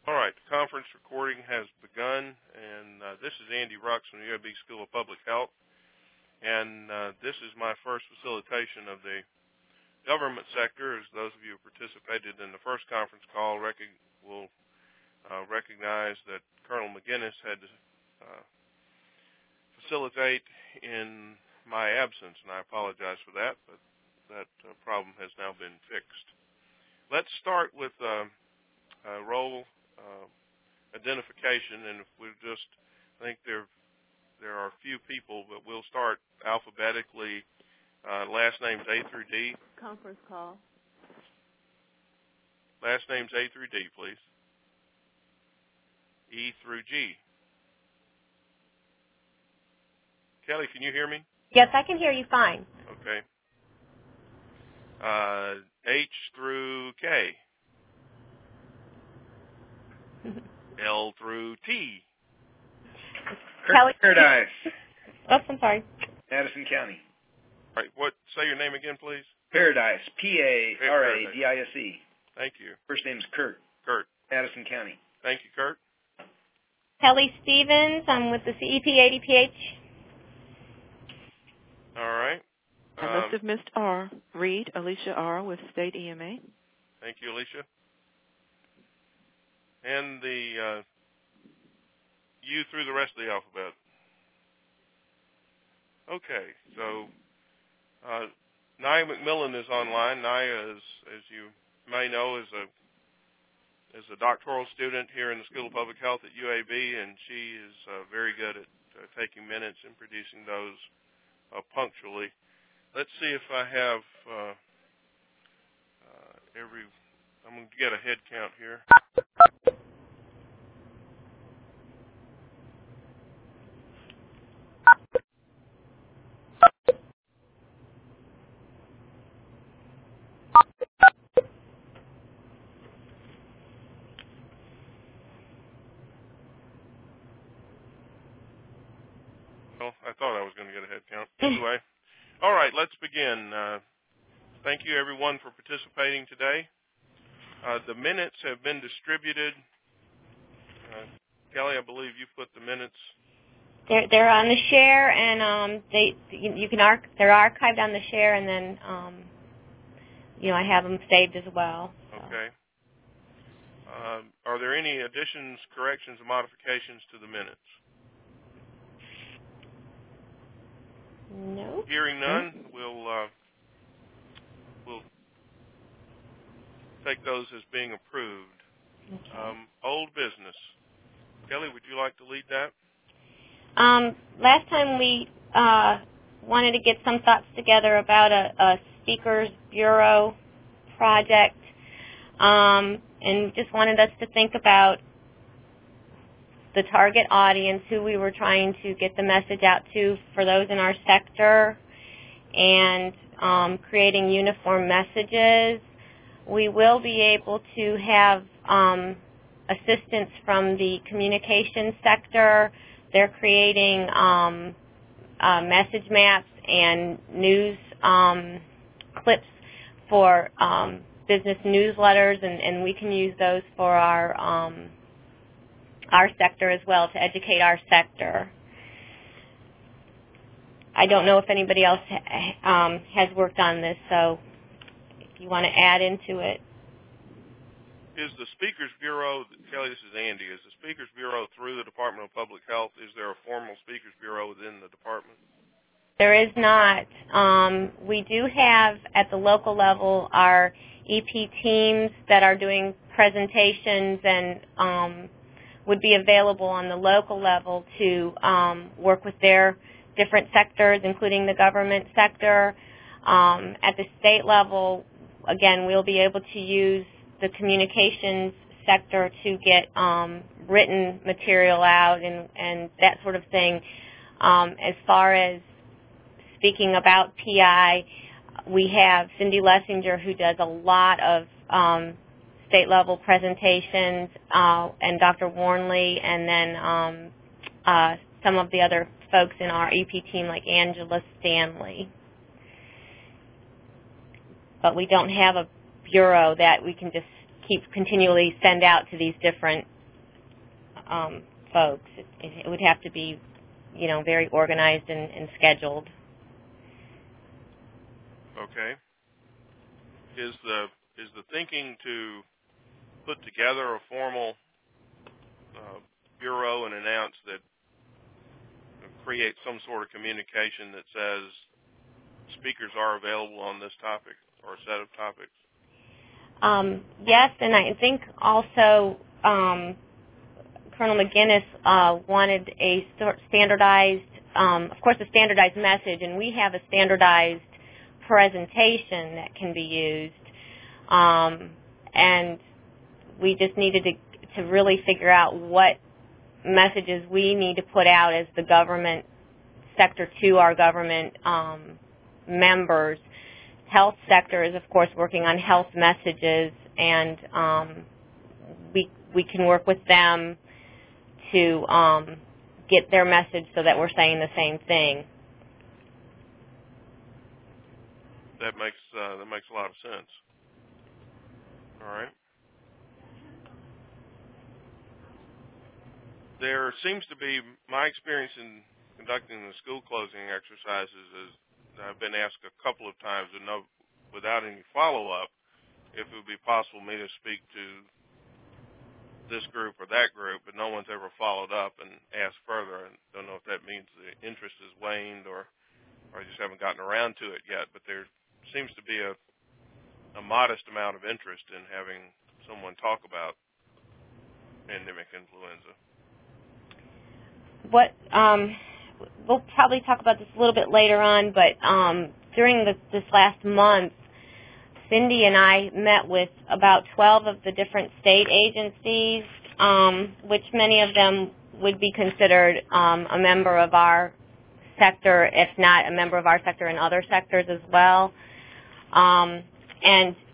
All right, the conference recording has begun, and this is Andy Rux from the UAB School of Public Health, and this is my first facilitation of the government sector. As those of you who participated in the first conference call will recognize that Colonel McGinnis had to facilitate in my absence, and I apologize for that, but that problem has now been fixed. Let's start with roll identification, and if we just think there are a few people, but we'll start alphabetically. Last names A through D. Conference call. Last names A through D, please. E through G. Kelly, can you hear me? Yes, I can hear you fine. Okay. H through K. L through T. Paradise. Oh, I'm sorry. Madison County. All right. Say your name again, please. Paradise. Paradise. Thank you. First name's Kurt. Kurt. Madison County. Thank you, Kurt. Kelly Stevens. I'm with the CEP ADPH. All right. I must have missed R. Reed, Alicia R. with State EMA. Thank you, Alicia. And the U through the rest of the alphabet. Okay, so Nia McMillan is online. Nia, as you may know, is a doctoral student here in the School of Public Health at UAB, and she is very good at taking minutes and producing those punctually. Let's see if I have I'm going to get a head count here. Well, I thought I was going to get a head count. Anyway, all right, let's begin. Thank you, everyone, for participating today. The minutes have been distributed. Kelly, I believe you put the minutes. They're on the share, and they're archived on the share, and then I have them saved as well. So. Okay. Are there any additions, corrections, or modifications to the minutes? No. Hearing none, we'll take those as being approved. Okay. Old business. Kelly, would you like to lead that? Last time we wanted to get some thoughts together about a Speakers Bureau project, and just wanted us to think about the target audience, who we were trying to get the message out to for those in our sector, and creating uniform messages. We will be able to have assistance from the communications sector. They're creating message maps and news clips for business newsletters, and we can use those for our sector as well, to educate our sector. I don't know if anybody else has worked on this, so if you want to add into it. Is the Speakers Bureau, Kelly, this is Andy, is the Speakers Bureau through the Department of Public Health? Is there a formal Speakers Bureau within the department? There is not. We do have, at the local level, our EP teams that are doing presentations and would be available on the local level to work with their different sectors, including the government sector. At the state level, again, we'll be able to use the communications sector to get written material out and that sort of thing. As far as speaking about PI, we have Cindy Lessinger, who does a lot of state-level presentations, and Dr. Warnley, and then some of the other folks in our EP team, like Angela Stanley. But we don't have a bureau that we can just continually send out to these different folks. It would have to be, very organized and scheduled. Okay. Is the thinking to put together a formal bureau and announce that, create some sort of communication that says speakers are available on this topic or a set of topics? Yes, and I think also Colonel McGinnis wanted a standardized, of course, a standardized message, and we have a standardized presentation that can be used. And we just needed to really figure out what messages we need to put out as the government sector to our government members. Health sector is, of course, working on health messages, and we can work with them to get their message so that we're saying the same thing. That makes a lot of sense. All right. There seems to be, my experience in conducting the school closing exercises is I've been asked a couple of times, and without any follow-up, if it would be possible for me to speak to this group or that group, but no one's ever followed up and asked further. I don't know if that means the interest has waned or I just haven't gotten around to it yet, but there seems to be a modest amount of interest in having someone talk about pandemic influenza. We'll probably talk about this a little bit later on, but during this last month, Cindy and I met with about 12 of the different state agencies, which many of them would be considered a member of our sector, if not a member of our sector in other sectors as well. And